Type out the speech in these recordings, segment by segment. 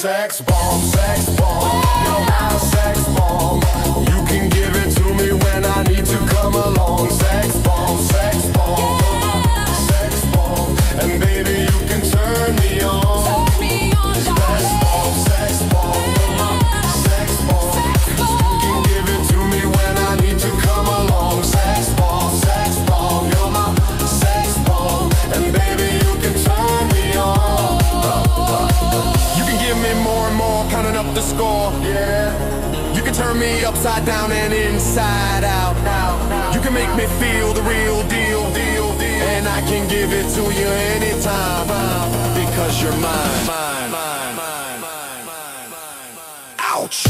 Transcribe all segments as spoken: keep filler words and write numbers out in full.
sex bomb, sex bomb. You're my sex bomb. You can give it to me when I need to come along. Sex bomb, sex bomb, sex bomb. And baby, you can turn me on. Sex bomb, sex bomb, sex bomb. You can give it to me when I need to come along. Sex bomb, sex bomb. You're my sex bomb. And baby, you can turn me on. You can give me more and more, counting up the score. Yeah. You can turn me upside down and inside out. You can make me feel the real deal, deal, deal. And I can give it to you anytime, because you're mine, mine, mine, mine, mine, mine, mine. Ouch!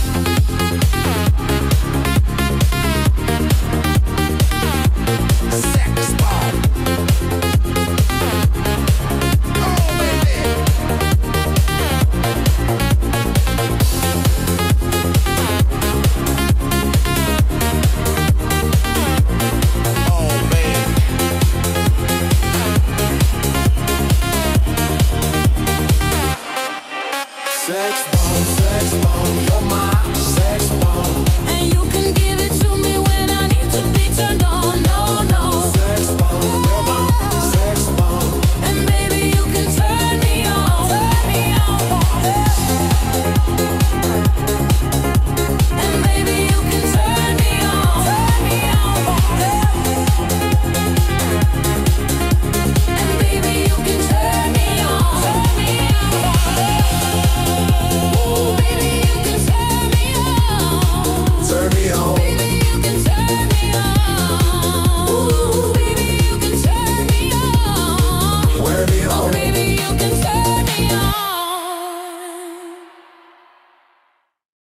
Sex bomb. Sex bomb, sex bomb, you're my sex bomb. And you can